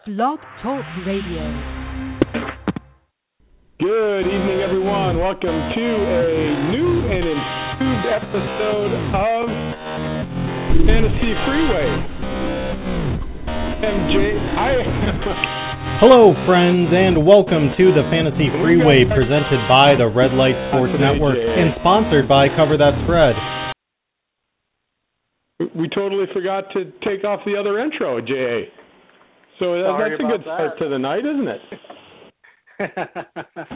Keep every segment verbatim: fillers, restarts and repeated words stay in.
Blog Talk Radio. Good evening, everyone. Welcome to a new and improved episode of Fantasy Freeway. M J, I. Hello, friends, and welcome to the Fantasy Freeway presented by the Red Light Sports Network and sponsored by Cover That Spread. We totally forgot to take off the other intro, J A. So that, that's a good that. start to the night, isn't it?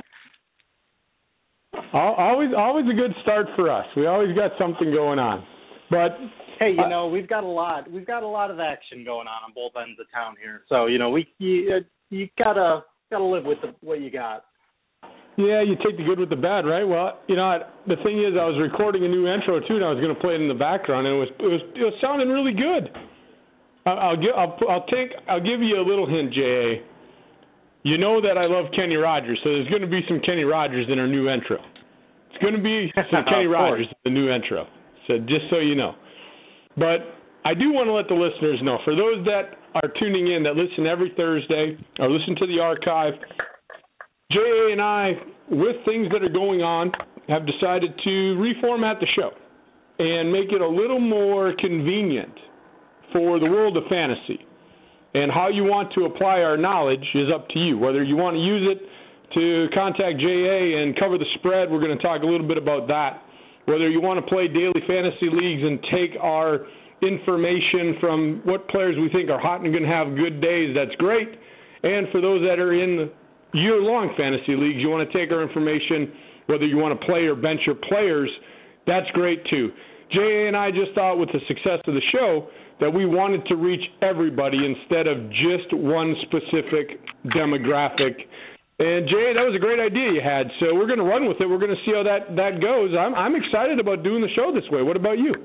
always, always a good start for us. We always got something going on. But hey, you uh, know, we've got a lot. We've got a lot of action going on on both ends of town here. So you know, we you, you gotta gotta live with the, what you got. Yeah, you take the good with the bad, right? Well, you know, the thing is, I was recording a new intro too, and I was going to play it in the background, and it was it was it was sounding really good. I'll give I'll, I'll take I'll give you a little hint, J A. You know that I love Kenny Rogers, so there's going to be some Kenny Rogers in our new intro. It's going to be some Kenny Rogers in the new intro. So just so you know. But I do want to let the listeners know, for those that are tuning in, that listen every Thursday or listen to the archive, J A and I, with things that are going on, have decided to reformat the show and make it a little more convenient for the world of fantasy. And how you want to apply our knowledge is up to you. Whether you want to use it to contact J A and cover the spread, we're going to talk a little bit about that. Whether you want to play daily fantasy leagues and take our information from what players we think are hot and going to have good days, that's great. And for those that are in the year-long fantasy leagues, you want to take our information, whether you want to play or bench your players, that's great too. J A and I just thought with the success of the show that we wanted to reach everybody instead of just one specific demographic. And Jay, that was a great idea you had. So we're going to run with it. We're going to see how that, that goes. I'm I'm excited about doing the show this way. What about you?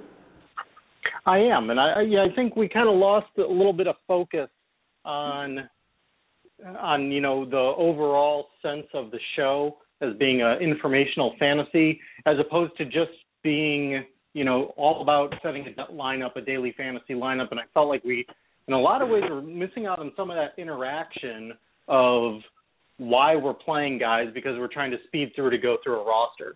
I am, and I yeah, I think we kind of lost a little bit of focus on on you know the overall sense of the show as being an informational fantasy, as opposed to just being you know, all about setting a lineup, a daily fantasy lineup, and I felt like we, in a lot of ways, were missing out on some of that interaction of why we're playing guys because we're trying to speed through to go through a roster.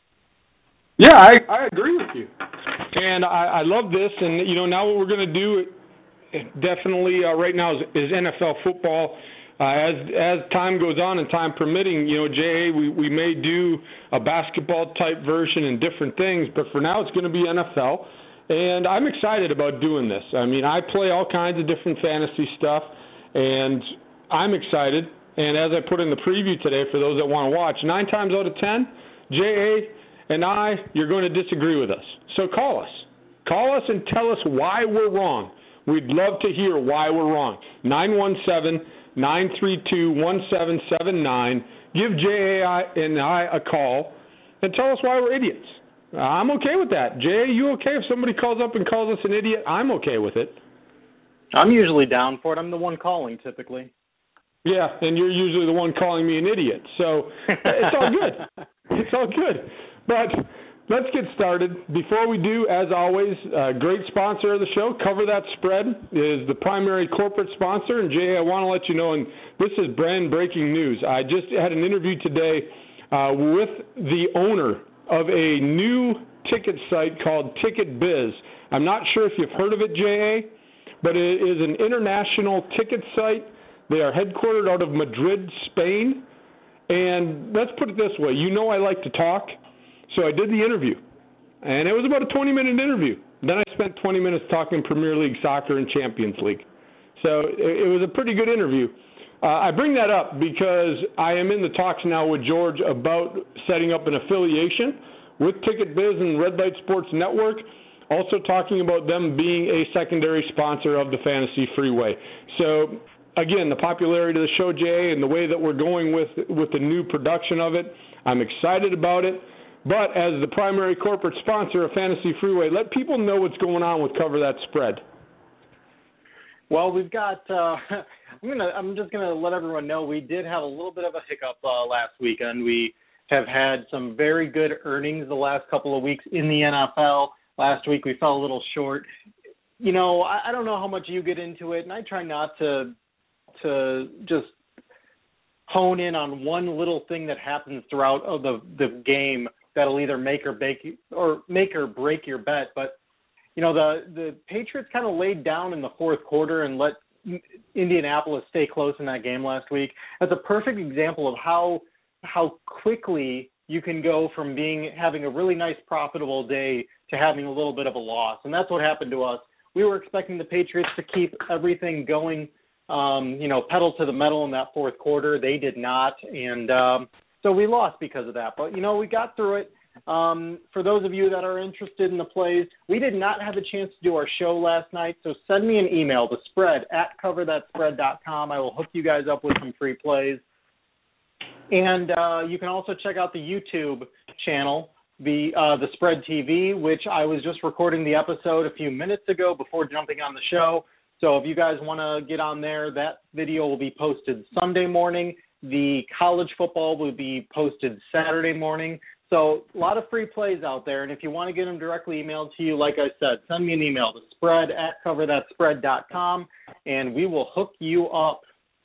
Yeah, I, I agree with you, and I, I love this, and, you know, now what we're going to do definitely uh, right now is, is N F L football. Uh, as as time goes on and time permitting, you know, J A, we, we may do a basketball-type version and different things, but for now it's going to be N F L, and I'm excited about doing this. I mean, I play all kinds of different fantasy stuff, and I'm excited, and as I put in the preview today for those that want to watch, nine times out of ten, J A and I, you're going to disagree with us. So call us. Call us and tell us why we're wrong. We'd love to hear why we're wrong. nine one seven, nine three two, one seven seven nine. Give J A and I a call and tell us why we're idiots. Uh, I'm okay with that. J A, you okay if somebody calls up and calls us an idiot? I'm okay with it. I'm usually down for it. I'm the one calling typically. Yeah, and you're usually the one calling me an idiot. So it's all good. It's all good. But let's get started. Before we do, as always, a great sponsor of the show, Cover That Spread, is the primary corporate sponsor. And, Jay, I want to let you know, and this is brand breaking news. I just had an interview today uh, with the owner of a new ticket site called Ticket Biz. I'm not sure if you've heard of it, J A, but it is an international ticket site. They are headquartered out of Madrid, Spain. And let's put it this way. You know I like to talk. So I did the interview, and it was about a twenty-minute interview. Then I spent twenty minutes talking Premier League soccer and Champions League. So it, it was a pretty good interview. Uh, I bring that up because I am in the talks now with George about setting up an affiliation with Ticket Biz and Red Light Sports Network, also talking about them being a secondary sponsor of the Fantasy Freeway. So, again, the popularity of the show, J A, and the way that we're going with, with the new production of it, I'm excited about it. But as the primary corporate sponsor of Fantasy Freeway, let people know what's going on with Cover That Spread. Well, we've got. Uh, I'm gonna. I'm just gonna let everyone know we did have a little bit of a hiccup uh, last weekend. We have had some very good earnings the last couple of weeks in the N F L. Last week we fell a little short. You know, I, I don't know how much you get into it, and I try not to to just hone in on one little thing that happens throughout the the game that'll either make or break or make or break your bet. But you know, the the Patriots kind of laid down in the fourth quarter and let Indianapolis stay close in that game last week. That's a perfect example of how how quickly you can go from being having a really nice profitable day to having a little bit of a loss. And that's what happened to us. We were expecting the Patriots to keep everything going, um, you know, pedal to the metal in that fourth quarter. They did not. And um, so we lost because of that. But, you know, we got through it. Um, for those of you that are interested in the plays, we did not have a chance to do our show last night. So send me an email, the spread at cover that spread dot com. I will hook you guys up with some free plays. And uh, you can also check out the YouTube channel, the uh, the Spread T V, which I was just recording the episode a few minutes ago before jumping on the show. So if you guys want to get on there, that video will be posted Sunday morning. The college football will be posted Saturday morning. So a lot of free plays out there. And if you want to get them directly emailed to you, like I said, send me an email, the spread at cover that spread dot com, and we will hook you up.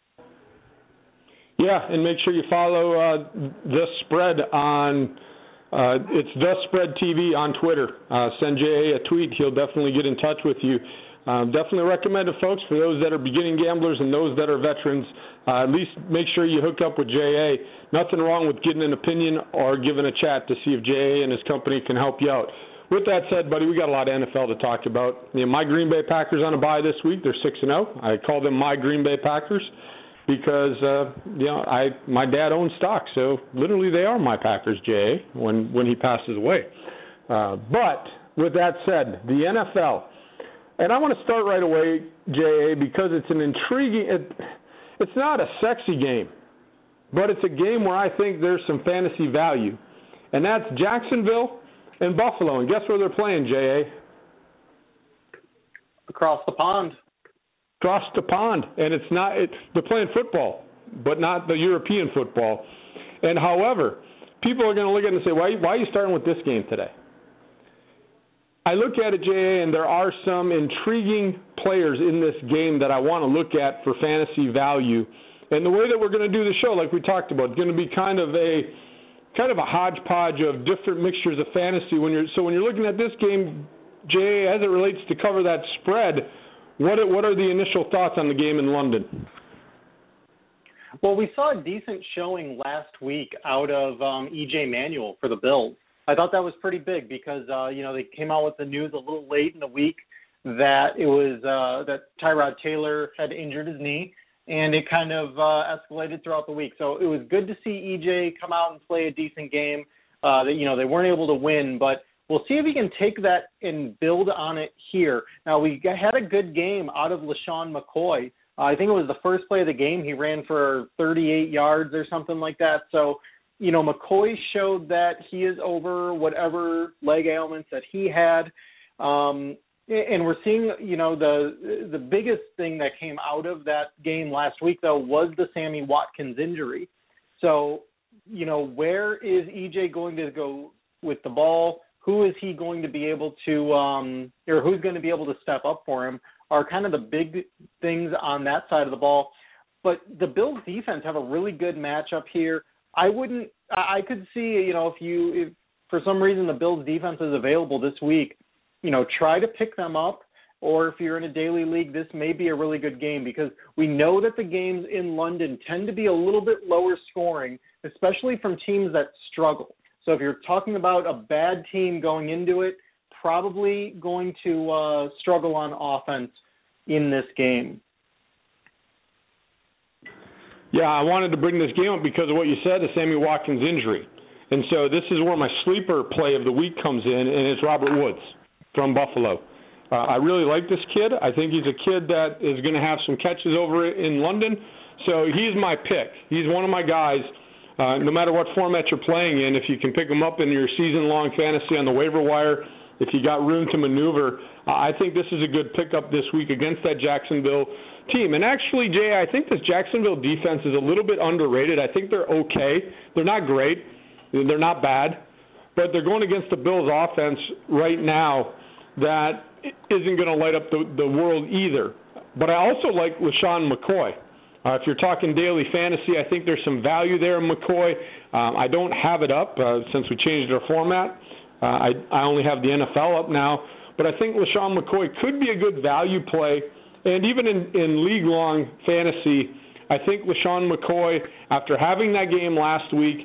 Yeah, and make sure you follow uh, The Spread on, uh, it's The Spread T V on Twitter. Uh, send J A a tweet. He'll definitely get in touch with you. Um, definitely recommend it, folks, for those that are beginning gamblers and those that are veterans. Uh, at least make sure you hook up with J A. Nothing wrong with getting an opinion or giving a chat to see if J A and his company can help you out. With that said, buddy, we got a lot of N F L to talk about. You know, my Green Bay Packers on a bye this week. They're six and oh. I call them my Green Bay Packers because uh, you know I my dad owns stock, so literally they are my Packers, J A, when when he passes away. Uh, but with that said, the N F L, and I want to start right away, J A, because it's an intriguing. It, it's not a sexy game, but it's a game where I think there's some fantasy value, and that's Jacksonville and Buffalo. And guess where they're playing, J A? Across the pond. Across the pond, and it's not. It, they're playing football, but not the European football. And however, people are going to look at it and say, "Why? Why are you starting with this game today?" I look at it, J A, and there are some intriguing players in this game that I want to look at for fantasy value. And the way that we're going to do the show, like we talked about, is going to be kind of a kind of a hodgepodge of different mixtures of fantasy. When you're so when you're looking at this game, J A, as it relates to cover that spread, what are, what are the initial thoughts on the game in London? Well, we saw a decent showing last week out of um, E J Manuel for the Bills. I thought that was pretty big because, uh, you know, they came out with the news a little late in the week that it was uh, that Tyrod Taylor had injured his knee, and it kind of uh, escalated throughout the week. So it was good to see E J come out and play a decent game. Uh, that, you know, they weren't able to win, but we'll see if he can take that and build on it here. Now, we had a good game out of LaShawn McCoy. Uh, I think it was the first play of the game. He ran for thirty-eight yards or something like that. So, you know, McCoy showed that he is over whatever leg ailments that he had. Um, and we're seeing, you know, the the biggest thing that came out of that game last week, though, was the Sammy Watkins injury. So, you know, where is E J going to go with the ball? Who is he going to be able to, um, or who's going to be able to step up for him are kind of the big things on that side of the ball. But the Bills defense have a really good matchup here. I wouldn't, I could see, you know, if you, if for some reason the Bills defense is available this week, you know, try to pick them up. Or if you're in a daily league, this may be a really good game because we know that the games in London tend to be a little bit lower scoring, especially from teams that struggle. So if you're talking about a bad team going into it, probably going to uh, struggle on offense in this game. Yeah, I wanted to bring this game up because of what you said, the Sammy Watkins injury. And so this is where my sleeper play of the week comes in, and it's Robert Woods from Buffalo. Uh, I really like this kid. I think he's a kid that is going to have some catches over in London. So he's my pick. He's one of my guys. Uh, no matter what format you're playing in, if you can pick him up in your season-long fantasy on the waiver wire, if you got room to maneuver, uh, I think this is a good pickup this week against that Jacksonville team. And actually, Jay, I think this Jacksonville defense is a little bit underrated. I think they're okay. They're not great. They're not bad. But they're going against the Bills' offense right now that isn't going to light up the, the world either. But I also like LaShawn McCoy. Uh, if you're talking daily fantasy, I think there's some value there in McCoy. Um, I don't have it up uh, since we changed our format. Uh, I, I only have the N F L up now. But I think LeSean McCoy could be a good value play. And even in, in league-long fantasy, I think LeSean McCoy, after having that game last week,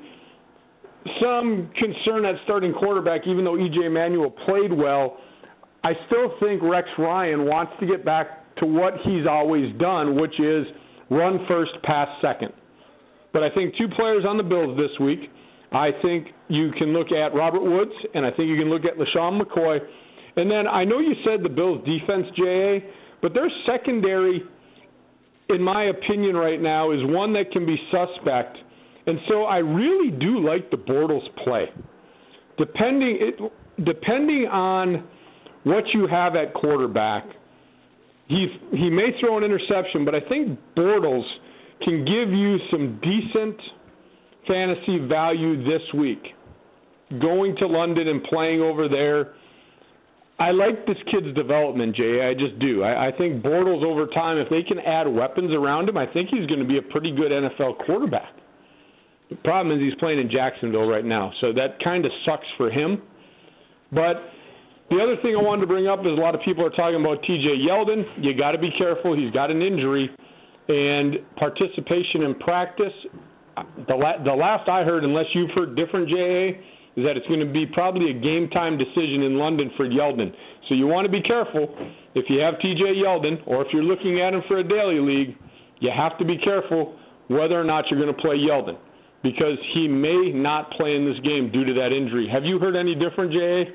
some concern at starting quarterback, even though E J Manuel played well, I still think Rex Ryan wants to get back to what he's always done, which is run first, pass second. But I think two players on the Bills this week. I think you can look at Robert Woods, and I think you can look at LeSean McCoy. And then I know you said the Bills' defense, J A, but their secondary, in my opinion right now, is one that can be suspect. And so I really do like the Bortles play. Depending it, depending on what you have at quarterback, he he may throw an interception, but I think Bortles can give you some decent fantasy value this week. Going to London and playing over there, I like this kid's development, Jay. I just do. I, I think Bortles over time, if they can add weapons around him, I think he's going to be a pretty good N F L quarterback. The problem is he's playing in Jacksonville right now, so that kind of sucks for him. But the other thing I wanted to bring up is a lot of people are talking about T J Yeldon. You got to be careful. He's got an injury. And participation in practice, the, la- the last I heard, unless you've heard different, J A, is that it's going to be probably a game-time decision in London for Yeldon. So you want to be careful. If you have T J Yeldon, or if you're looking at him for a daily league, you have to be careful whether or not you're going to play Yeldon, because he may not play in this game due to that injury. Have you heard any different, J A?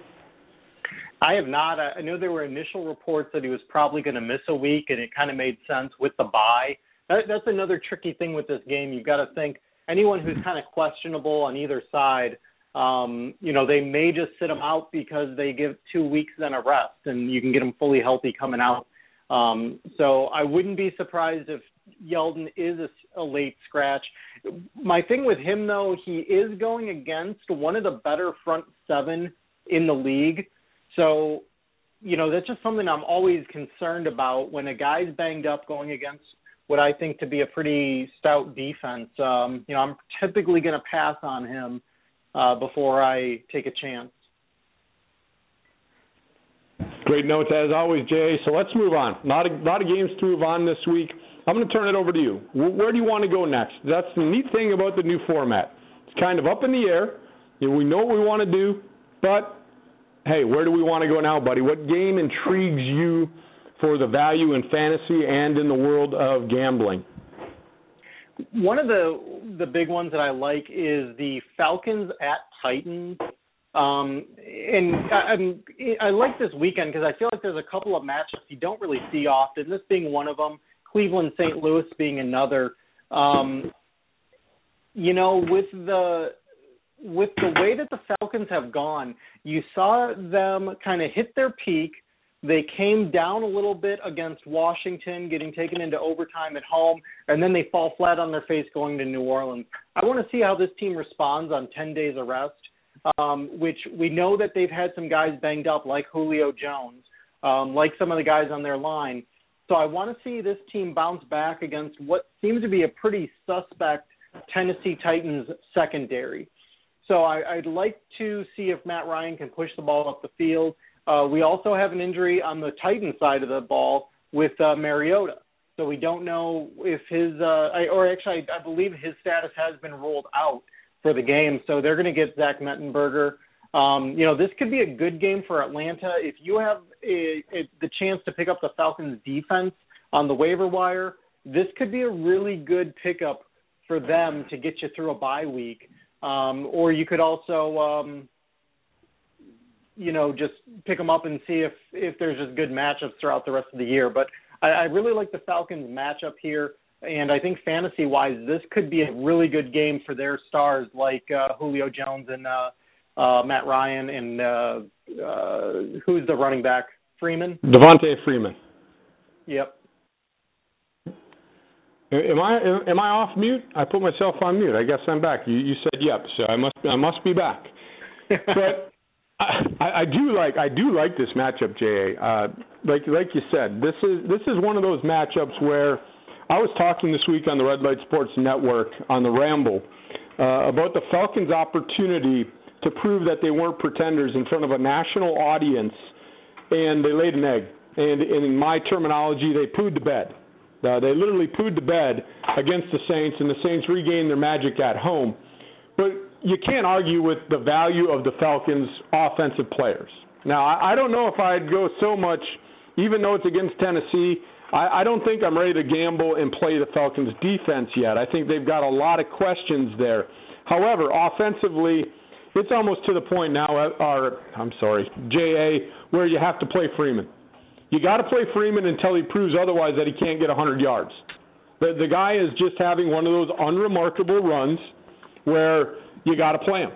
I have not. I know there were initial reports that he was probably going to miss a week, and it kind of made sense with the bye. That, that's another tricky thing with this game. You've got to think anyone who's kind of questionable on either side, um, you know, they may just sit him out because they give two weeks then a rest, and you can get him fully healthy coming out. Um, so I wouldn't be surprised if Yeldon is a, a late scratch. My thing with him, though, he is going against one of the better front seven in the league. So, you know, that's just something I'm always concerned about when a guy's banged up going against what I think to be a pretty stout defense. Um, you know, I'm typically going to pass on him uh, before I take a chance. Great notes, as always, Jay. So let's move on. A lot of, lot of games to move on this week. I'm going to turn it over to you. Where do you want to go next? That's the neat thing about the new format. It's kind of up in the air. You know, we know what we want to do, but hey, where do we want to go now, buddy? What game intrigues you for the value in fantasy and in the world of gambling? One of the the big ones that I like is the Falcons at Titans. Um, and I, I like this weekend because I feel like there's a couple of matchups you don't really see often, this being one of them, Cleveland Saint Louis being another. Um, you know, with the with the way that the Falcons have gone, you saw them kind of hit their peak. They came down a little bit against Washington, getting taken into overtime at home, and then they fall flat on their face going to New Orleans. I want to see how this team responds on ten days of rest, um, which we know that they've had some guys banged up like Julio Jones, um, like some of the guys on their line. So I want to see this team bounce back against what seems to be a pretty suspect Tennessee Titans secondary. So I, I'd like to see if Matt Ryan can push the ball up the field. Uh, we also have an injury on the Titans side of the ball with uh, Mariota. So we don't know if his, uh, I, or actually I, I believe his status has been ruled out for the game. So they're going to get Zach Mettenberger. Um, you know, this could be a good game for Atlanta. If you have a, a, the chance to pick up the Falcons defense on the waiver wire, this could be a really good pickup for them to get you through a bye week. Um, or you could also, um, you know, just pick them up and see if, if there's just good matchups throughout the rest of the year. But I, I really like the Falcons matchup here, and I think fantasy-wise this could be a really good game for their stars like uh, Julio Jones and uh, uh, Matt Ryan and uh, uh, who's the running back? Freeman? Devontae Freeman. Yep. Am I am I off mute? I put myself on mute. I guess I'm back. You you said yep, so I must I must be back. But I, I do like I do like this matchup, J A. Uh, like like you said, this is this is one of those matchups where I was talking this week on the Red Light Sports Network on the Ramble uh, about the Falcons' opportunity to prove that they weren't pretenders in front of a national audience, and they laid an egg. And, and in my terminology, they pooed the bed. Uh, they literally pooed the bed against the Saints, and the Saints regained their magic at home. But you can't argue with the value of the Falcons' offensive players. Now, I, I don't know if I'd go so much, even though it's against Tennessee, I, I don't think I'm ready to gamble and play the Falcons' defense yet. I think they've got a lot of questions there. However, offensively, it's almost to the point now, or I'm sorry, J A, where you have to play Freeman. You got to play Freeman until he proves otherwise that he can't get one hundred yards. The, the guy is just having one of those unremarkable runs where you got to play him.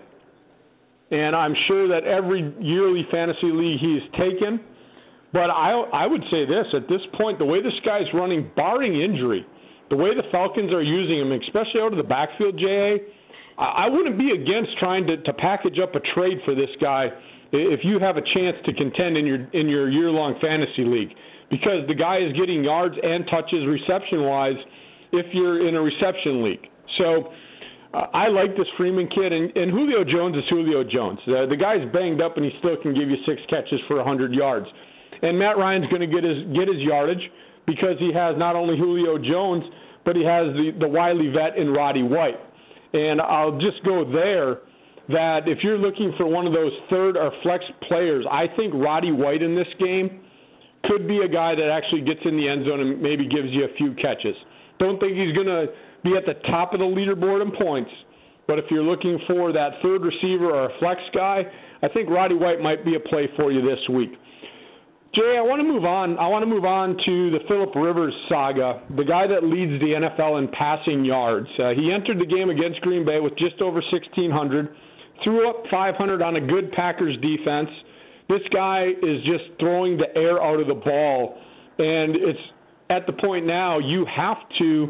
And I'm sure that every yearly fantasy league he's taken, but I, I would say this, at this point, the way this guy's running, barring injury, the way the Falcons are using him, especially out of the backfield, J A, I, I wouldn't be against trying to, to package up a trade for this guy if you have a chance to contend in your in your year-long fantasy league, because the guy is getting yards and touches reception-wise if you're in a reception league. So uh, I like this Freeman kid, and, and Julio Jones is Julio Jones. Uh, the guy's banged up, and he still can give you six catches for one hundred yards. And Matt Ryan's going to get his get his yardage because he has not only Julio Jones, but he has the, the wily vet in Roddy White. And I'll just go there. That if you're looking for one of those third or flex players, I think Roddy White in this game could be a guy that actually gets in the end zone and maybe gives you a few catches. Don't think he's going to be at the top of the leaderboard in points, but if you're looking for that third receiver or a flex guy, I think Roddy White might be a play for you this week. Jay, I want to move on. I want to move on to the Phillip Rivers saga, the guy that leads the N F L in passing yards. Uh, he entered the game against Green Bay with just over sixteen hundred. Threw up five hundred on a good Packers defense. This guy is just throwing the air out of the ball, and it's at the point now you have to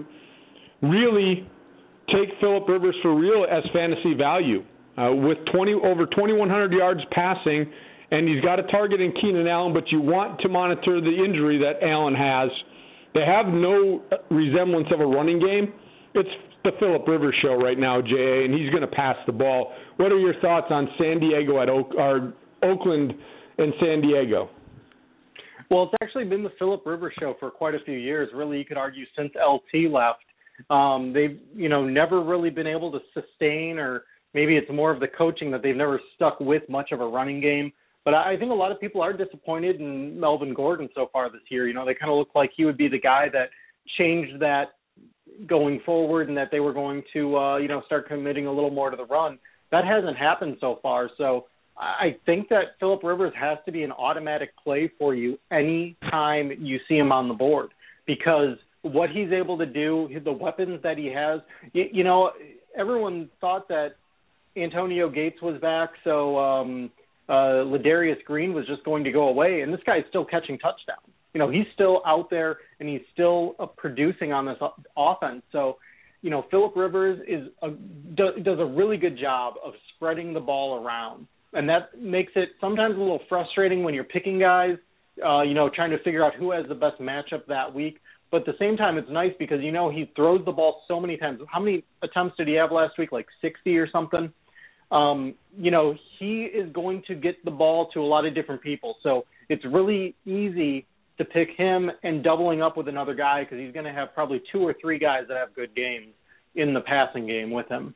really take Phillip Rivers for real as fantasy value. Uh, with twenty over twenty-one hundred yards passing, and he's got a target in Keenan Allen, but you want to monitor the injury that Allen has. They have no resemblance of a running game. It's the Phillip Rivers show right now, J A, and he's going to pass the ball. What are your thoughts on San Diego at Oak, or Oakland and San Diego? Well, it's actually been the Phillip Rivers show for quite a few years. Really, you could argue since L T left. Um, they've, you know, never really been able to sustain, or maybe it's more of the coaching that they've never stuck with much of a running game. But I think a lot of people are disappointed in Melvin Gordon so far this year. You know, they kind of look like he would be the guy that changed that going forward, and that they were going to, uh, you know, start committing a little more to the run. That hasn't happened so far. So I think that Phillip Rivers has to be an automatic play for you any time you see him on the board, because what he's able to do, the weapons that he has, you, you know, everyone thought that Antonio Gates was back, so um, uh, Ladarius Green was just going to go away, and this guy's still catching touchdowns. You know, he's still out there, and he's still uh, producing on this offense. So, you know, Phillip Rivers is a, do, does a really good job of spreading the ball around. And that makes it sometimes a little frustrating when you're picking guys, uh, you know, trying to figure out who has the best matchup that week. But at the same time, it's nice because, you know, he throws the ball so many times. How many attempts did he have last week? Like sixty or something? Um, you know, he is going to get the ball to a lot of different people. So it's really easy to pick him and doubling up with another guy, because he's going to have probably two or three guys that have good games in the passing game with him.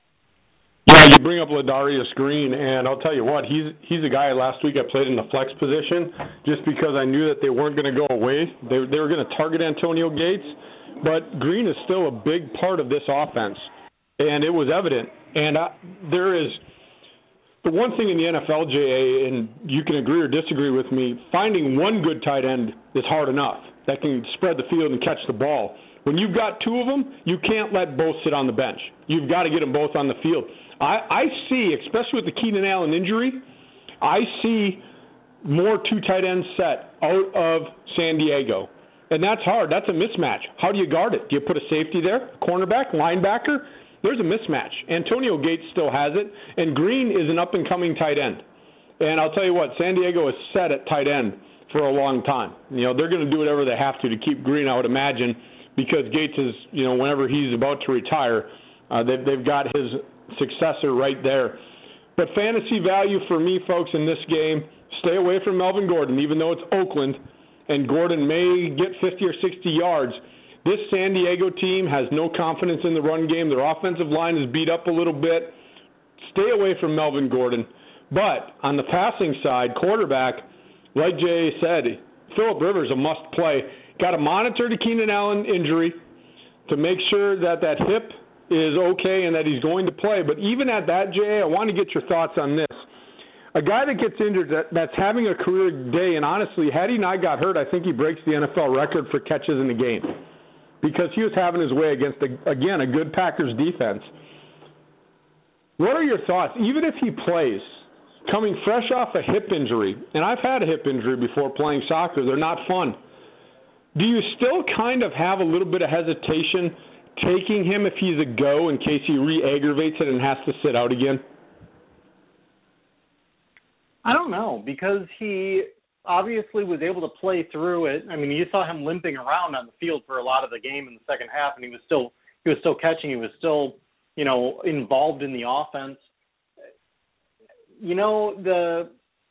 Yeah, you bring up Ladarius Green, and I'll tell you what, he's he's a guy last week I played in the flex position just because I knew that they weren't going to go away. They, they were going to target Antonio Gates, but Green is still a big part of this offense, and it was evident. And I, there is the one thing in the N F L, J A, and you can agree or disagree with me, finding one good tight end is hard enough that can spread the field and catch the ball. When you've got two of them, you can't let both sit on the bench. You've got to get them both on the field. I, I see, especially with the Keenan Allen injury, I see more two tight ends set out of San Diego. And that's hard. That's a mismatch. How do you guard it? Do you put a safety there, cornerback, linebacker? There's a mismatch. Antonio Gates still has it, and Green is an up-and-coming tight end. And I'll tell you what, San Diego is set at tight end for a long time. You know, they're going to do whatever they have to to keep Green, I would imagine. because Gates is, you know, whenever he's about to retire, uh, they've, they've got his successor right there. But fantasy value for me, folks, in this game, stay away from Melvin Gordon, even though it's Oakland, and Gordon may get fifty or sixty yards. This San Diego team has no confidence in the run game. Their offensive line is beat up a little bit. Stay away from Melvin Gordon. But on the passing side, quarterback, like Jay said, Phillip Rivers a must-play. Got to monitor the Keenan Allen injury to make sure that that hip is okay and that he's going to play. But even at that, Jay, I want to get your thoughts on this. A guy that gets injured that, that's having a career day, and honestly, had he not got hurt, I think he breaks the N F L record for catches in the game because he was having his way against, a, again, a good Packers defense. What are your thoughts? Even if he plays, coming fresh off a hip injury, and I've had a hip injury before playing soccer, they're not fun. Do you still kind of have a little bit of hesitation taking him if he's a go in case he re-aggravates it and has to sit out again? I don't know, because he obviously was able to play through it. I mean, you saw him limping around on the field for a lot of the game in the second half, and he was still he was still catching. He was still, you know, involved in the offense. You know, the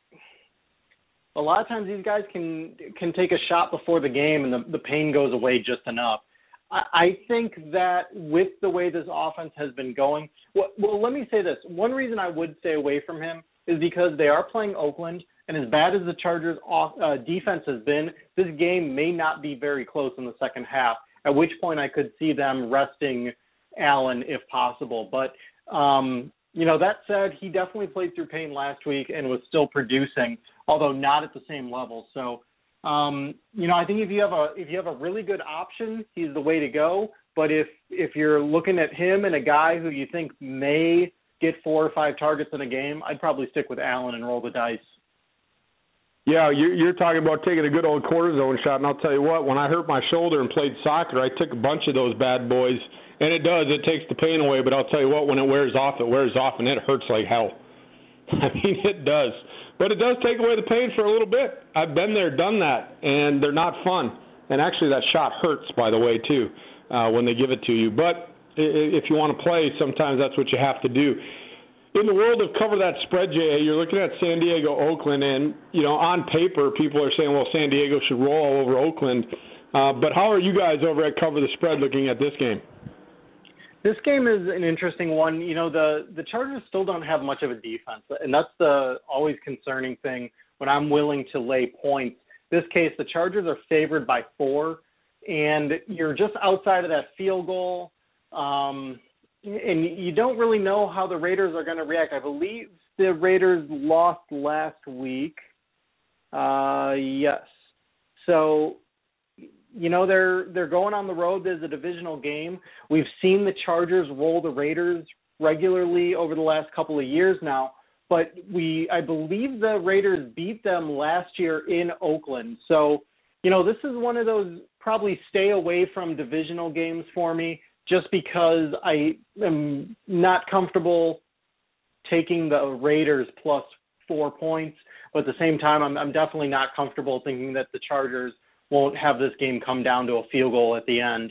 a lot of times these guys can can take a shot before the game, and the, the pain goes away just enough. I, I think that with the way this offense has been going, well, well, let me say this. One reason I would stay away from him is because they are playing Oakland, and as bad as the Chargers' off, uh, defense has been, this game may not be very close in the second half, at which point I could see them resting Allen if possible. But, um, you know, that said, he definitely played through pain last week and was still producing, although not at the same level. So, um, you know, I think if you have a if you have a really good option, he's the way to go. But if if you're looking at him and a guy who you think may get four or five targets in a game, I'd probably stick with Allen and roll the dice. Yeah, you're talking about taking a good old cortisone shot, and I'll tell you what, when I hurt my shoulder and played soccer, I took a bunch of those bad boys, and it does, it takes the pain away, but I'll tell you what, when it wears off, it wears off, and it hurts like hell. I mean, it does. But it does take away the pain for a little bit. I've been there, done that, and they're not fun. And actually, that shot hurts, by the way, too, uh, when they give it to you. But if you want to play, sometimes that's what you have to do. In the world of cover that spread, J A, you're looking at San Diego, Oakland, and, you know, on paper, people are saying, well, San Diego should roll all over Oakland. Uh, but how are you guys over at Cover the Spread looking at this game? This game is an interesting one. You know, the, the Chargers still don't have much of a defense, and that's the always concerning thing when I'm willing to lay points. In this case, the Chargers are favored by four, and you're just outside of that field goal. Um And you don't really know how the Raiders are going to react. I believe the Raiders lost last week. Uh, yes. So, you know, they're they're going on the road. There's a divisional game. We've seen the Chargers roll the Raiders regularly over the last couple of years now. But we, I believe the Raiders beat them last year in Oakland. So, you know, this is one of those probably stay away from divisional games for me, just because I am not comfortable taking the Raiders plus four points. But at the same time, I'm, I'm definitely not comfortable thinking that the Chargers won't have this game come down to a field goal at the end.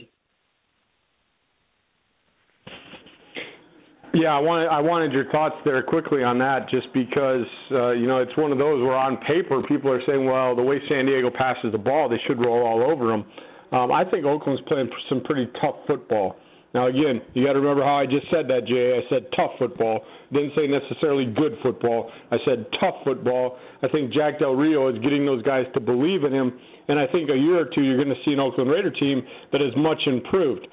Yeah, I wanted, I wanted your thoughts there quickly on that, just because, uh, you know, it's one of those where on paper people are saying, well, the way San Diego passes the ball, they should roll all over them. Um, I think Oakland's playing some pretty tough football. Now, again, you got to remember how I just said that, Jay. I said tough football. Didn't say necessarily good football. I said tough football. I think Jack Del Rio is getting those guys to believe in him, and I think a year or two you're going to see an Oakland Raider team that is much improved.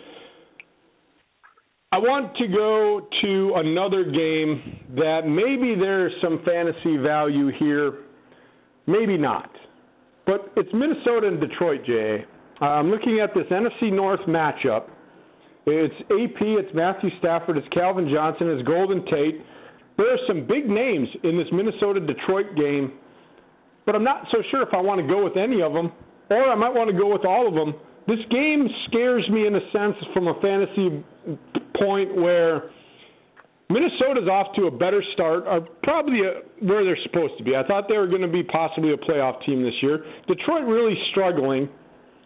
I want to go to another game that maybe there's some fantasy value here, maybe not. But it's Minnesota and Detroit, Jay. I'm looking at this N F C North matchup. It's A P, it's Matthew Stafford, it's Calvin Johnson, it's Golden Tate. There are some big names in this Minnesota-Detroit game, but I'm not so sure if I want to go with any of them, or I might want to go with all of them. This game scares me in a sense from a fantasy point where Minnesota's off to a better start, or probably a, where they're supposed to be. I thought they were going to be possibly a playoff team this year. Detroit really struggling.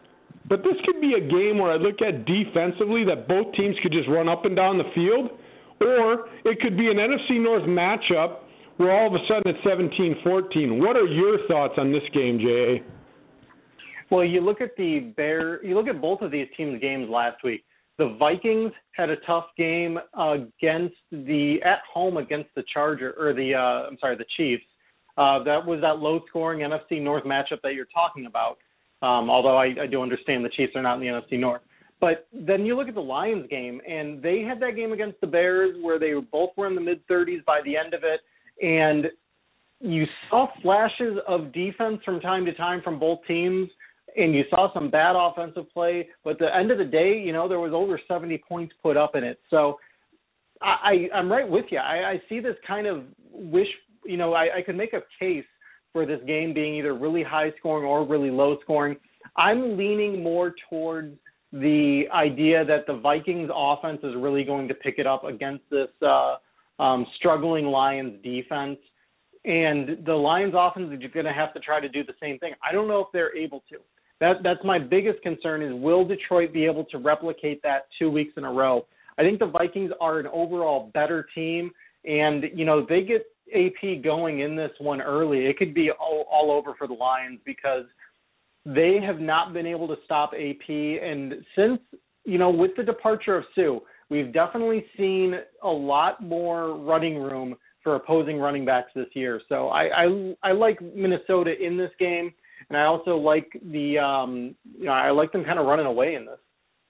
But this could be a game where I look at defensively that both teams could just run up and down the field, or it could be an N F C North matchup where all of a sudden it's seventeen fourteen. What are your thoughts on this game, J A? Well, you look at the Bear, you look at both of these teams' games last week. The Vikings had a tough game against the at home against the Charger or the uh, I'm sorry, the Chiefs. Uh, that was that low-scoring N F C North matchup that you're talking about. Um, although I, I do understand the Chiefs are not in the N F C North. But then you look at the Lions game, and they had that game against the Bears where they both were in the mid-thirties by the end of it, and you saw flashes of defense from time to time from both teams, and you saw some bad offensive play. But at the end of the day, you know, there was over seventy points put up in it. So I, I, I'm right with you. I, I see this kind of wish, you know, I, I could make a case for this game being either really high scoring or really low scoring. I'm leaning more towards the idea that the Vikings offense is really going to pick it up against this uh, um, struggling Lions defense. And the Lions offense is going to have to try to do the same thing. I don't know if they're able to. That, that's my biggest concern is will Detroit be able to replicate that two weeks in a row? I think the Vikings are an overall better team. And, you know, they get A P going in this one early, it could be all, all over for the Lions because they have not been able to stop A P. And since, you know, with the departure of Sue, we've definitely seen a lot more running room for opposing running backs this year. So I, I, I like Minnesota in this game, and I also like the, um, you know, I like them kind of running away in this.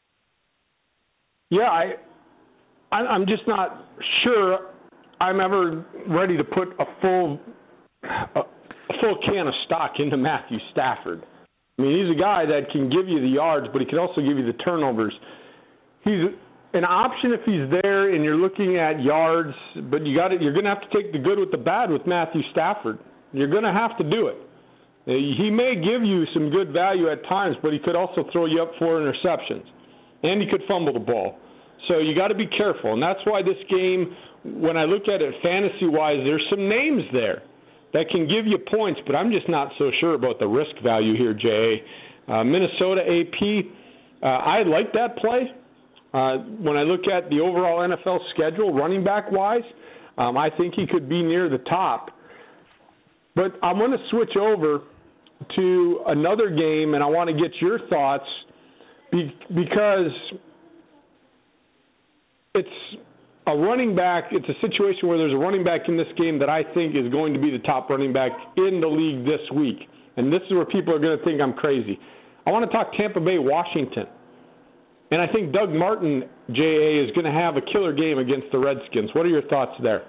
Yeah, I, I'm just not sure I'm ever ready to put a full a, a full can of stock into Matthew Stafford. I mean, he's a guy that can give you the yards, but he can also give you the turnovers. He's an option if he's there and you're looking at yards, but you got to, you're going to have to take the good with the bad with Matthew Stafford. You're going to have to do it. He may give you some good value at times, but he could also throw you up for interceptions, and he could fumble the ball. So you got to be careful, and that's why this game, when I look at it fantasy-wise, there's some names there that can give you points, but I'm just not so sure about the risk value here, Jay. Uh, Minnesota A P, uh, I like that play. Uh, when I look at the overall N F L schedule, running back-wise, um, I think he could be near the top. But I'm going to switch over to another game, and I want to get your thoughts be, because it's a running back. It's a situation where there's a running back in this game that I think is going to be the top running back in the league this week. And this is where people are going to think I'm crazy. I want to talk Tampa Bay, Washington. And I think Doug Martin, J A, is going to have a killer game against the Redskins. What are your thoughts there?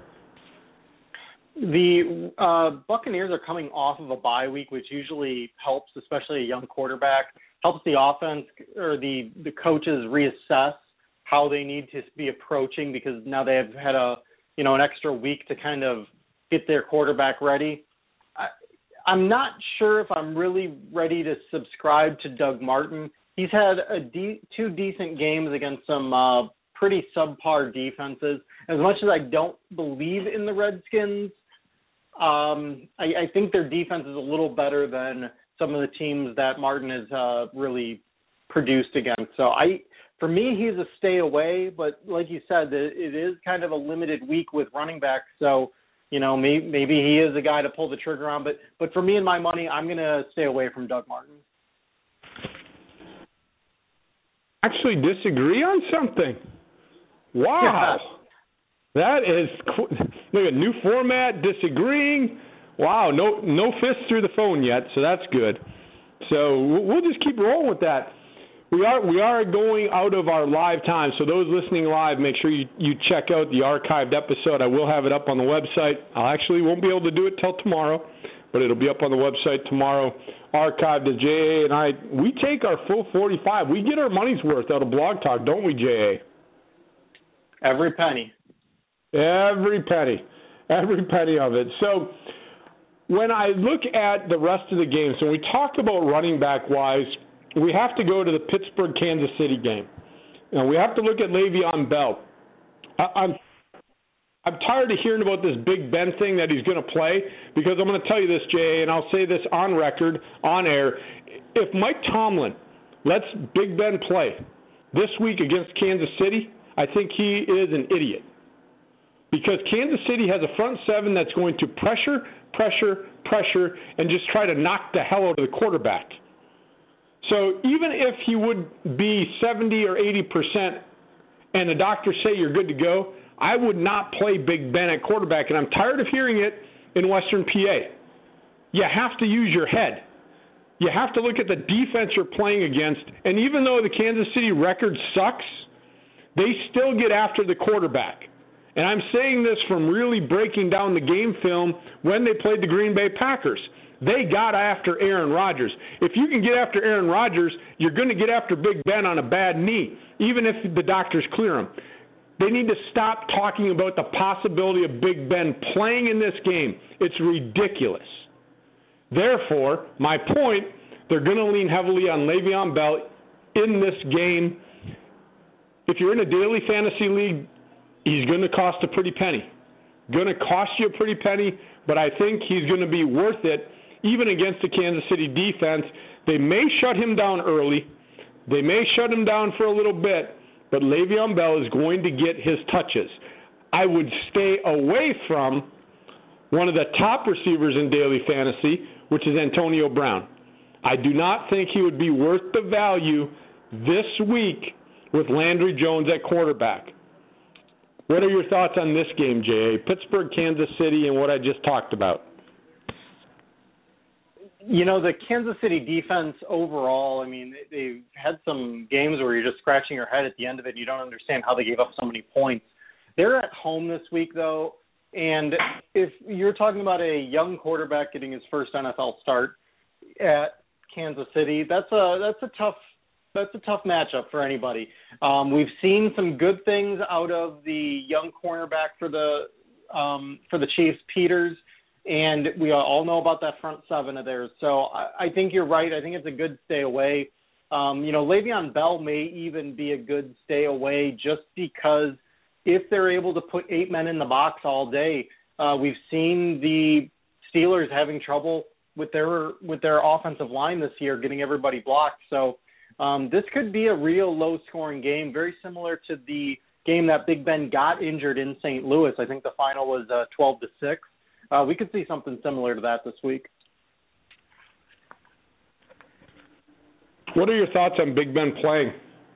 The uh, Buccaneers are coming off of a bye week, which usually helps, especially a young quarterback, helps the offense or the, the coaches reassess how they need to be approaching because now they have had a, you know, an extra week to kind of get their quarterback ready. I, I'm not sure if I'm really ready to subscribe to Doug Martin. He's had a de- two decent games against some uh, pretty subpar defenses. As much as I don't believe in the Redskins, um, I, I think their defense is a little better than some of the teams that Martin has uh, really produced against. So I, for me, he's a stay away. But like you said, it is kind of a limited week with running backs. So, you know, maybe, maybe he is a guy to pull the trigger on. But but for me and my money, I'm going to stay away from Doug Martin. Actually disagree on something. Wow. Yeah. That is look at new format, disagreeing. Wow, no no fists through the phone yet, so that's good. So we'll just keep rolling with that. We are we are going out of our live time, so those listening live, make sure you, you check out the archived episode. I will have it up on the website. I actually won't be able to do it till tomorrow, but it'll be up on the website tomorrow. Archived to J A and I. We take our full forty-five. We get our money's worth out of Blog Talk, don't we, J A? Every penny. Every penny. Every penny of it. So when I look at the rest of the games, and we talk about running back-wise, we have to go to the Pittsburgh-Kansas City game. And we have to look at Le'Veon Bell. I, I'm I'm tired of hearing about this Big Ben thing that he's going to play because I'm going to tell you this, Jay, and I'll say this on record, on air. If Mike Tomlin let's Big Ben play. This week against Kansas City, I think he is an idiot. Because Kansas City has a front seven that's going to pressure, pressure, pressure, and just try to knock the hell out of the quarterback. So even if he would be seventy or eighty percent and the doctors say you're good to go, I would not play Big Ben at quarterback, and I'm tired of hearing it in Western P A. You have to use your head. You have to look at the defense you're playing against, and even though the Kansas City record sucks, they still get after the quarterback. And I'm saying this from really breaking down the game film when they played the Green Bay Packers. They got after Aaron Rodgers. If you can get after Aaron Rodgers, you're going to get after Big Ben on a bad knee, even if the doctors clear him. They need to stop talking about the possibility of Big Ben playing in this game. It's ridiculous. Therefore, my point, they're going to lean heavily on Le'Veon Bell in this game. If you're in a daily fantasy league, he's going to cost a pretty penny. Going to cost you a pretty penny, but I think he's going to be worth it, even against the Kansas City defense. They may shut him down early. They may shut him down for a little bit, but Le'Veon Bell is going to get his touches. I would stay away from one of the top receivers in daily fantasy, which is Antonio Brown. I do not think he would be worth the value this week with Landry Jones at quarterback. What are your thoughts on this game, J A? Pittsburgh, Kansas City, and what I just talked about. You know, the Kansas City defense overall, I mean, they've had some games where you're just scratching your head at the end of it and you don't understand how they gave up so many points. They're at home this week, though, and if you're talking about a young quarterback getting his first N F L start at Kansas City, that's a that's a tough that's a tough matchup for anybody. Um, we've seen some good things out of the young cornerback for the um, for the Chiefs, Peters. And we all know about that front seven of theirs. So I, I think you're right. I think it's a good stay away. Um, you know, Le'Veon Bell may even be a good stay away just because if they're able to put eight men in the box all day, uh, we've seen the Steelers having trouble with their with their offensive line this year, getting everybody blocked. So um, this could be a real low-scoring game, very similar to the game that Big Ben got injured in Saint Louis. I think the final was uh, twelve to six. Uh, we could see something similar to that this week. What are your thoughts on Big Ben playing?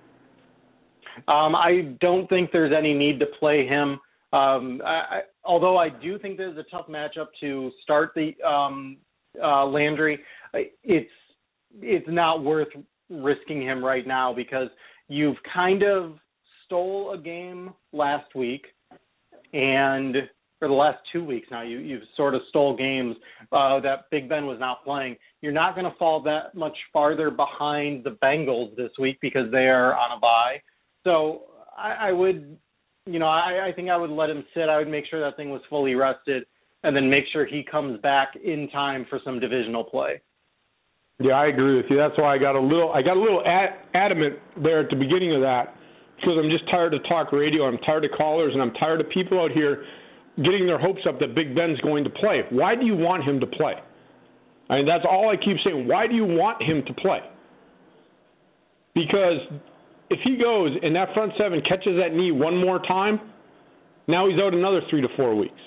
Um, I don't think there's any need to play him. Um, I, I, although I do think there's a tough matchup to start the um, uh, Landry, it's it's not worth risking him right now because you've kind of stole a game last week and – for the last two weeks now, you, you've sort of stole games uh, that Big Ben was not playing. You're not going to fall that much farther behind the Bengals this week because they are on a bye. So I, I would, you know, I, I think I would let him sit. I would make sure that thing was fully rested and then make sure he comes back in time for some divisional play. Yeah, I agree with you. That's why I got a little, I got a little ad, adamant there at the beginning of that because I'm just tired of talk radio. I'm tired of callers, and I'm tired of people out here getting their hopes up that Big Ben's going to play. Why do you want him to play? I mean, that's all I keep saying. Why do you want him to play? Because if he goes and that front seven catches that knee one more time, now he's out another three to four weeks.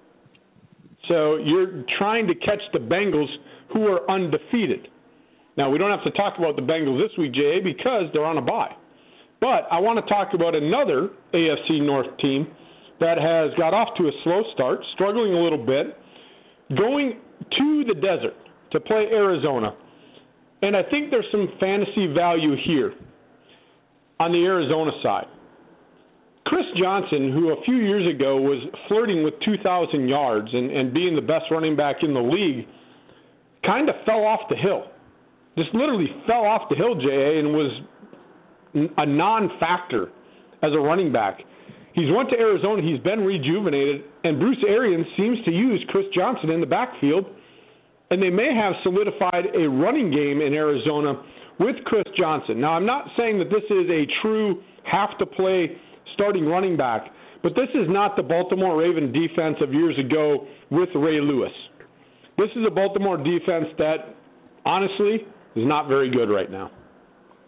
So you're trying to catch the Bengals who are undefeated. Now, we don't have to talk about the Bengals this week, J A, because they're on a bye. But I want to talk about another A F C North team that has got off to a slow start, struggling a little bit, going to the desert to play Arizona. And I think there's some fantasy value here on the Arizona side. Chris Johnson, who a few years ago was flirting with two thousand yards and, and being the best running back in the league, kind of fell off the hill. Just literally fell off the hill, J A, and was a non-factor as a running back. He's went to Arizona. He's been rejuvenated, and Bruce Arians seems to use Chris Johnson in the backfield, and they may have solidified a running game in Arizona with Chris Johnson. Now, I'm not saying that this is a true have-to-play starting running back, but this is not the Baltimore Raven defense of years ago with Ray Lewis. This is a Baltimore defense that, honestly, is not very good right now.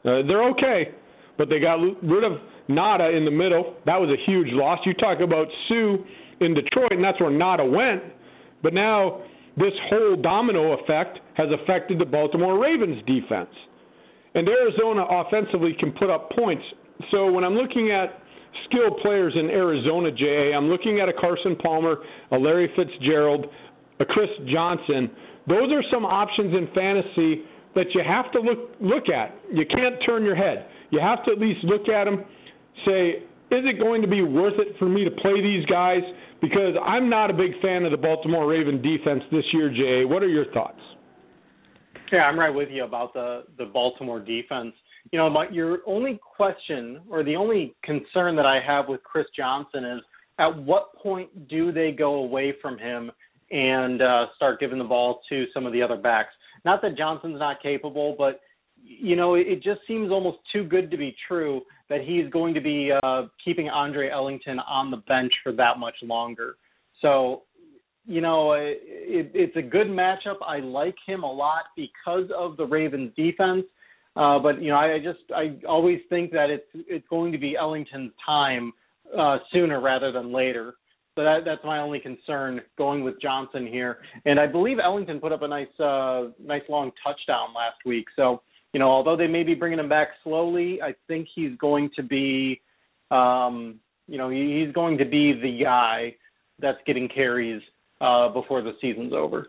Uh, they're okay, but they got rid of Nada in the middle. That was a huge loss. You talk about Sue in Detroit, and that's where Nada went. But now this whole domino effect has affected the Baltimore Ravens defense. And Arizona offensively can put up points. So when I'm looking at skilled players in Arizona, J A, I'm looking at a Carson Palmer, a Larry Fitzgerald, a Chris Johnson. Those are some options in fantasy that you have to look look at. You can't turn your head. You have to at least look at them, say, is it going to be worth it for me to play these guys? Because I'm not a big fan of the Baltimore Raven defense this year, J A. What are your thoughts? Yeah, I'm right with you about the, the Baltimore defense. You know, my, your only question or the only concern that I have with Chris Johnson is at what point do they go away from him and uh, start giving the ball to some of the other backs? Not that Johnson's not capable, but, you know, it, it just seems almost too good to be true that he's going to be uh, keeping Andre Ellington on the bench for that much longer. So, you know, it, it's a good matchup. I like him a lot because of the Ravens defense. Uh, but, you know, I, I just I always think that it's it's going to be Ellington's time uh, sooner rather than later. So that, that's my only concern going with Johnson here. And I believe Ellington put up a nice, uh, nice long touchdown last week. So, you know, although they may be bringing him back slowly, I think he's going to be, um, you know, he's going to be the guy that's getting carries uh, before the season's over.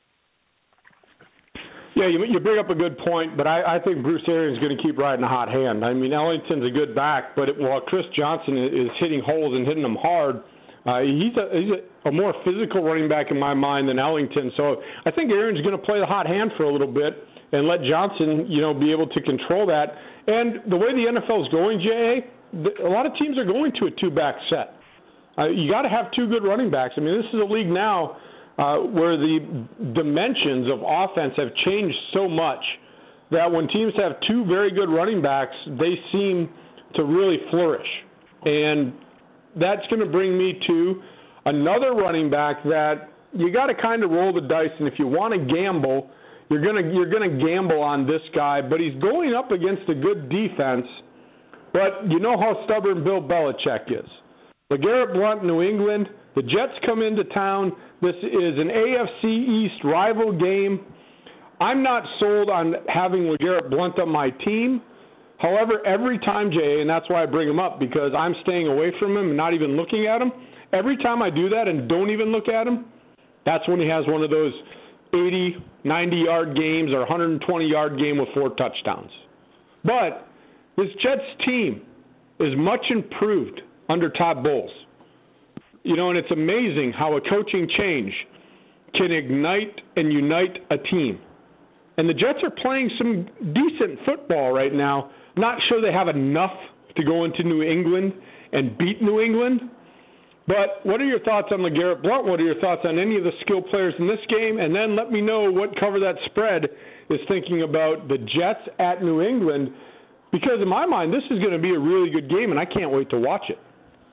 Yeah, you, you bring up a good point, but I, I think Bruce Arians is going to keep riding a hot hand. I mean, Ellington's a good back, but it, while Chris Johnson is hitting holes and hitting them hard, uh, he's, a, he's a, a more physical running back in my mind than Ellington. So I think Arians is going to play the hot hand for a little bit and let Johnson, you know, be able to control that. And the way the N F L is going, J A, the, a lot of teams are going to a two-back set. Uh, you got to have two good running backs. I mean, this is a league now uh, where the dimensions of offense have changed so much that when teams have two very good running backs, they seem to really flourish. And that's going to bring me to another running back that you got to kind of roll the dice, and if you want to gamble, you're going to you're going to gamble on this guy, but he's going up against a good defense. But you know how stubborn Bill Belichick is. LeGarrette Blount, New England, the Jets come into town. This is an A F C East rival game. I'm not sold on having LeGarrette Blount on my team. However, every time, Jay, and that's why I bring him up, because I'm staying away from him and not even looking at him, every time I do that and don't even look at him, that's when he has one of those eighty, ninety-yard games or one hundred twenty-yard game with four touchdowns. But this Jets team is much improved under Todd Bowles. You know, and it's amazing how a coaching change can ignite and unite a team. And the Jets are playing some decent football right now. Not sure they have enough to go into New England and beat New England. But what are your thoughts on LeGarrette Blount? What are your thoughts on any of the skill players in this game? And then let me know what Cover That Spread is thinking about the Jets at New England. Because in my mind, this is going to be a really good game, and I can't wait to watch it.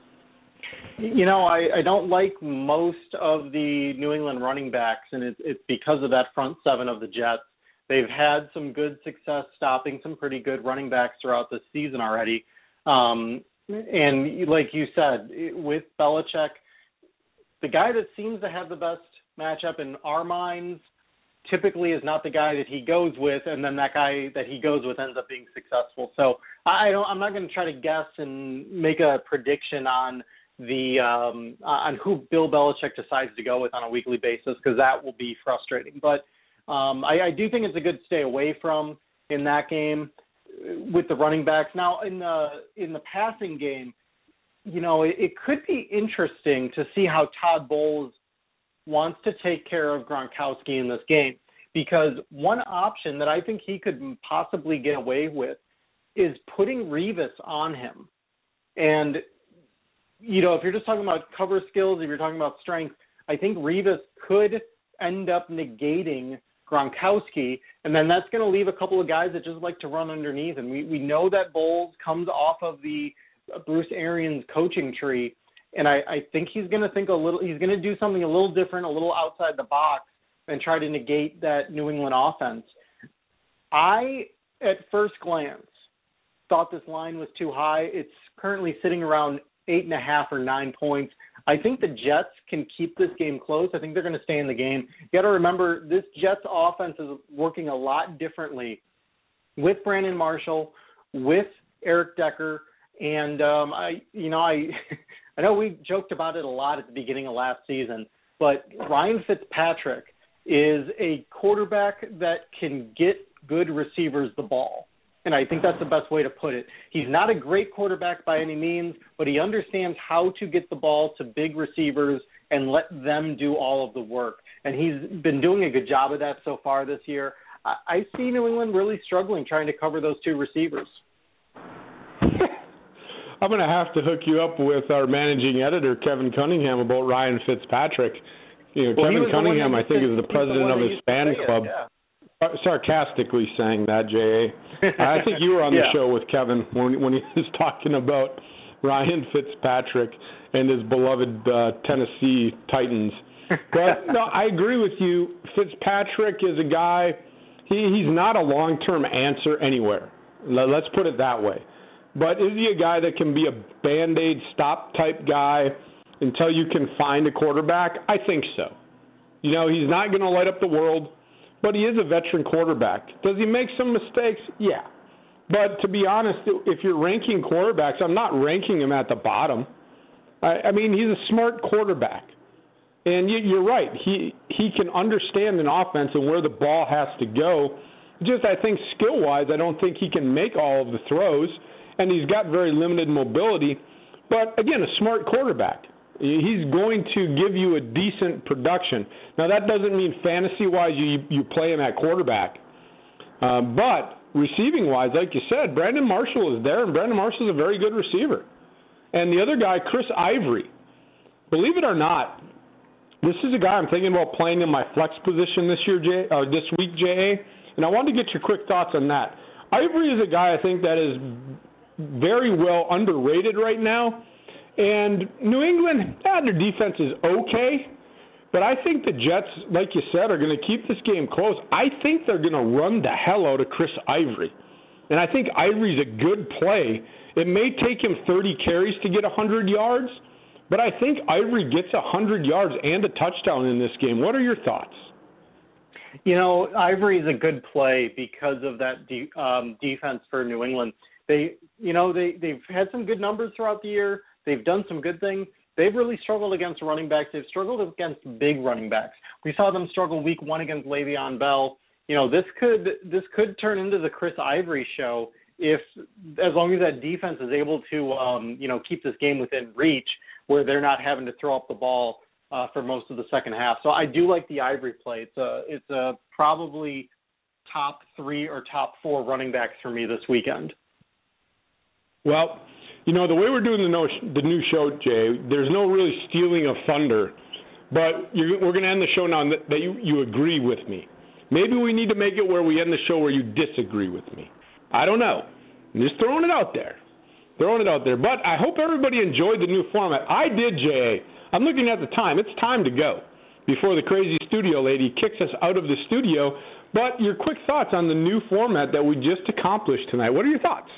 You know, I, I don't like most of the New England running backs, and it's, it's because of that front seven of the Jets. They've had some good success stopping some pretty good running backs throughout the season already. Um, and like you said, with Belichick, the guy that seems to have the best matchup in our minds typically is not the guy that he goes with, and then that guy that he goes with ends up being successful. So I don't, I'm not going to try to guess and make a prediction on the um, on who Bill Belichick decides to go with on a weekly basis, because that will be frustrating. But um, I, I do think it's a good stay away from in that game with the running backs. Now in the in the passing game, you know, it, it could be interesting to see how Todd Bowles wants to take care of Gronkowski in this game, because one option that I think he could possibly get away with is putting Revis on him. And you know, if you're just talking about cover skills, if you're talking about strength, I think Revis could end up negating Gronkowski, and then that's going to leave a couple of guys that just like to run underneath. And we, we know that Bowles comes off of the Bruce Arians coaching tree, and I, I think he's going to think a little, he's going to do something a little different, a little outside the box, and try to negate that New England offense. I, at first glance, thought this line was too high. It's currently sitting around eight and a half or nine points. I think the Jets can keep this game close. I think they're going to stay in the game. You got to remember, this Jets offense is working a lot differently with Brandon Marshall, with Eric Decker, and um, I, you know, I, I know we joked about it a lot at the beginning of last season, but Ryan Fitzpatrick is a quarterback that can get good receivers the ball. And I think that's the best way to put it. He's not a great quarterback by any means, but he understands how to get the ball to big receivers and let them do all of the work. And he's been doing a good job of that so far this year. I, I see New England really struggling trying to cover those two receivers. I'm going to have to hook you up with our managing editor, Kevin Cunningham, about Ryan Fitzpatrick. You know, well, Kevin Cunningham, I think, is the president the of his fan club. It, yeah. Sarcastically saying that, J A. I think you were on the yeah. show with Kevin when, when he was talking about Ryan Fitzpatrick and his beloved uh, Tennessee Titans. But, no, I agree with you. Fitzpatrick is a guy, he, he's not a long-term answer anywhere. Let's put it that way. But is he a guy that can be a Band-Aid stop type guy until you can find a quarterback? I think so. You know, he's not going to light up the world, but he is a veteran quarterback. Does he make some mistakes? Yeah. But to be honest, if you're ranking quarterbacks, I'm not ranking him at the bottom. I, I mean, he's a smart quarterback. And you, you're right. He he can understand an offense and where the ball has to go. Just, I think, skill-wise, I don't think he can make all of the throws, and he's got very limited mobility. But, again, a smart quarterback. He's going to give you a decent production. Now, that doesn't mean fantasy-wise you, you play him at quarterback. Uh, but receiving-wise, like you said, Brandon Marshall is there, and Brandon Marshall is a very good receiver. And the other guy, Chris Ivory, believe it or not, this is a guy I'm thinking about playing in my flex position this year, Jay, or this week, J A. And I wanted to get your quick thoughts on that. Ivory is a guy I think that is very well underrated right now. And New England, yeah, their defense is okay, but I think the Jets, like you said, are going to keep this game close. I think they're going to run the hell out of Chris Ivory. And I think Ivory's a good play. It may take him thirty carries to get one hundred yards, but I think Ivory gets one hundred yards and a touchdown in this game. What are your thoughts? You know, Ivory is a good play because of that de- um, defense for New England. They, you know, they, they've had some good numbers throughout the year. They've done some good things. They've really struggled against running backs. They've struggled against big running backs. We saw them struggle week one against Le'Veon Bell. You know, this could this could turn into the Chris Ivory show if, as long as that defense is able to, um, you know, keep this game within reach where they're not having to throw up the ball uh, for most of the second half. So I do like the Ivory play. It's a it's a probably top three or top four running backs for me this weekend. Well, you know, the way we're doing the, no, the new show, Jay, there's no really stealing of thunder, but you're, we're going to end the show now that, that you, you agree with me. Maybe we need to make it where we end the show where you disagree with me. I don't know. I'm just throwing it out there. Throwing it out there. But I hope everybody enjoyed the new format. I did, J A. I'm looking at the time. It's time to go before the crazy studio lady kicks us out of the studio. But your quick thoughts on the new format that we just accomplished tonight. What are your thoughts?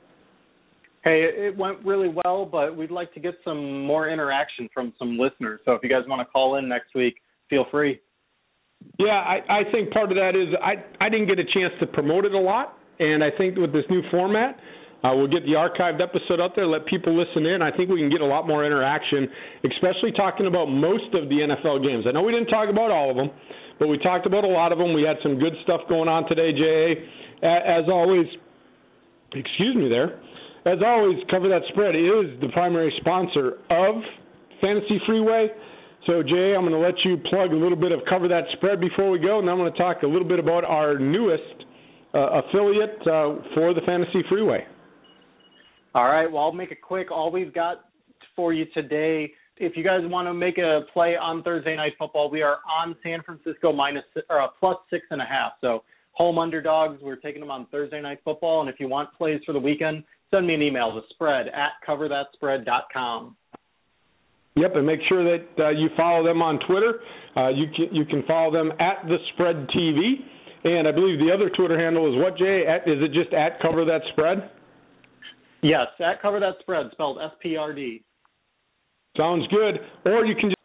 Hey, it went really well, but we'd like to get some more interaction from some listeners. So if you guys want to call in next week, feel free. Yeah, I, I think part of that is I, I didn't get a chance to promote it a lot, and I think with this new format, uh, we'll get the archived episode out there, let people listen in. I think we can get a lot more interaction, especially talking about most of the N F L games. I know we didn't talk about all of them, but we talked about a lot of them. We had some good stuff going on today, J A. As always, excuse me there. As always, Cover That Spread is the primary sponsor of Fantasy Freeway. So, Jay, I'm going to let you plug a little bit of Cover That Spread before we go, and then I'm going to talk a little bit about our newest uh, affiliate uh, for the Fantasy Freeway. All right. Well, I'll make it quick. All we've got for you today, if you guys want to make a play on Thursday Night Football, we are on San Francisco minus or uh, plus six and a half. So, home underdogs, we're taking them on Thursday Night Football. And if you want plays for the weekend, send me an email to spread at cover that spread dot com. Yep, and make sure that uh, you follow them on Twitter. Uh, you can you can follow them at the Spread T V, and I believe the other Twitter handle is what, Jay? At, is it just at Cover That Spread? Yes, at Cover That Spread, spelled S P R D. Sounds good. Or you can